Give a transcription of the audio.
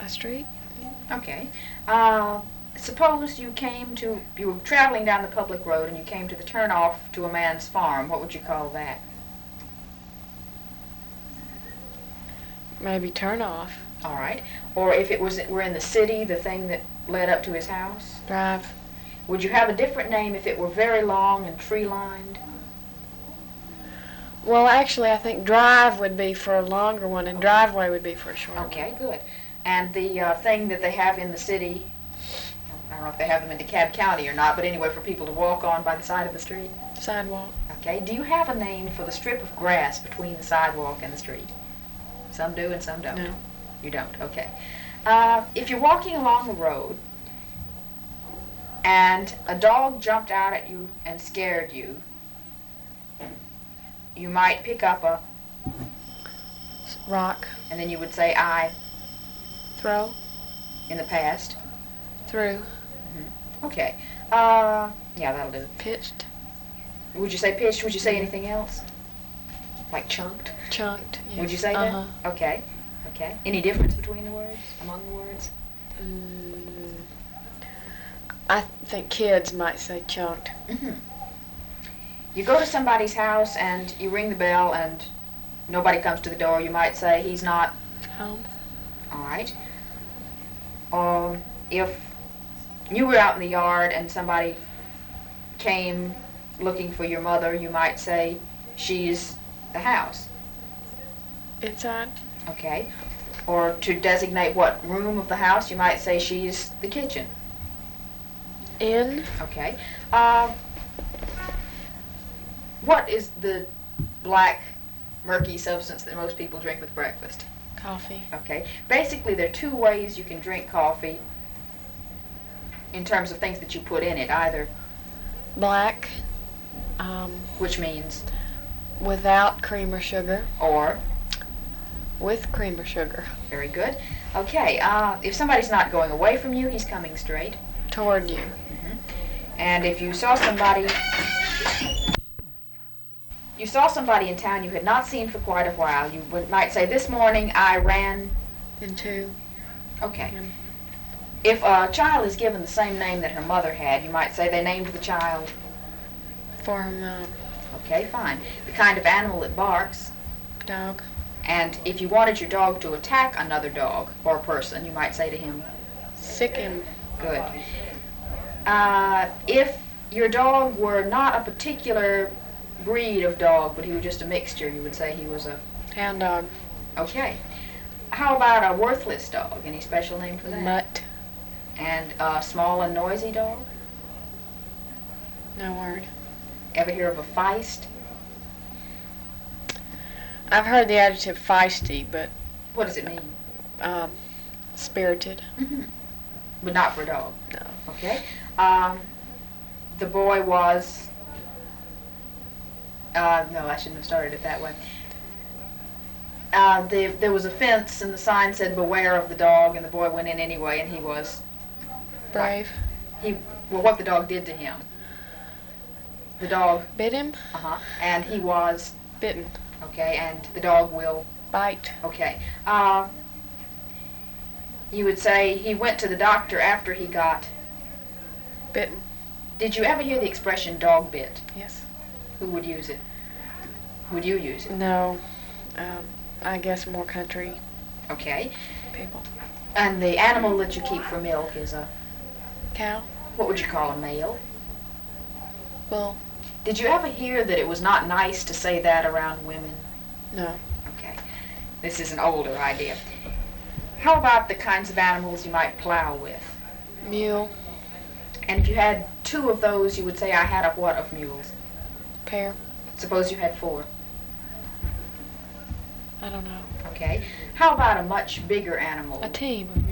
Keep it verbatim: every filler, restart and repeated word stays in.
A street? Okay. Uh, suppose you came to, you were traveling down the public road and you came to the turnoff to a man's farm. What would you call that? Maybe turn off. All right. Or if it was, we're in the city, the thing that led up to his house? Drive. Would you have a different name if it were very long and tree-lined? Well, actually, I think drive would be for a longer one, and driveway would be for a shorter one. Okay, good. And the uh, thing that they have in the city, I don't know if they have them in DeKalb County or not, but anyway, for people to walk on by the side of the street? Sidewalk. Okay. Do you have a name for the strip of grass between the sidewalk and the street? Some do and some don't. No. You don't, okay. Uh, if you're walking along the road and a dog jumped out at you and scared you, you might pick up a Rock. and then you would say I Throw. in the past. Through. Okay. Uh, yeah, that'll do. Pitched. Would you say pitched? Would you say anything else? Like chunked? Chunked. Yes. Would you say uh-huh. that? Okay. Okay. Any difference between the words, among the words? Mm, I think kids might say chunked. Mm-hmm. You go to somebody's house and you ring the bell and nobody comes to the door. You might say he's not Home. all right. Um, if you were out in the yard and somebody came looking for your mother, you might say she's the house. Inside. Okay. Or to designate what room of the house, you might say she's the kitchen. In. Okay. Uh, what is the black, murky substance that most people drink with breakfast? Coffee. Okay. Basically, there are two ways you can drink coffee in terms of things that you put in it. Either, Black. Um, which means, without cream or sugar. or, With cream or sugar. very good. Okay. Uh, if somebody's not going away from you, he's coming straight. Toward you. And if you saw somebody, you saw somebody in town you had not seen for quite a while, you would, might say, this morning I ran. Into. Okay. Him. If a child is given the same name that her mother had, you might say they named the child. For her mom. Okay, fine. The kind of animal that barks. Dog. And if you wanted your dog to attack another dog or person, you might say to him, Sick him. good. Uh, if your dog were not a particular breed of dog, but he was just a mixture, you would say he was a... Hound dog. Okay. How about a worthless dog? Any special name for that? Mutt. And a small and noisy dog? No word. Ever hear of a feist? I've heard the adjective feisty, but What does it mean? um, spirited. Mm-hmm. But not for a dog. No. Okay. Um, the boy was... Uh, no, I shouldn't have started it that way. Uh, the, there was a fence and the sign said beware of the dog, and the boy went in anyway, and he was... Brave. He, well, what the dog did to him. The dog, Bit him. uh-huh, and he was, Bitten. okay, and the dog will, Bite. okay. Uh, you would say he went to the doctor after he got... Bitten. Did you ever hear the expression dog bit? Yes. Who would use it? Would you use it? No. Um, I guess more country Okay. people. And the animal that you keep for milk is a, Cow. what would you call a male? Bull. Did you ever hear that it was not nice to say that around women? No. Okay. This is an older idea. How about the kinds of animals you might plow with? Mule. And if you had two of those, you would say, I had a what of mules? Pear. Suppose you had four. I don't know. Okay. How about a much bigger animal? A team of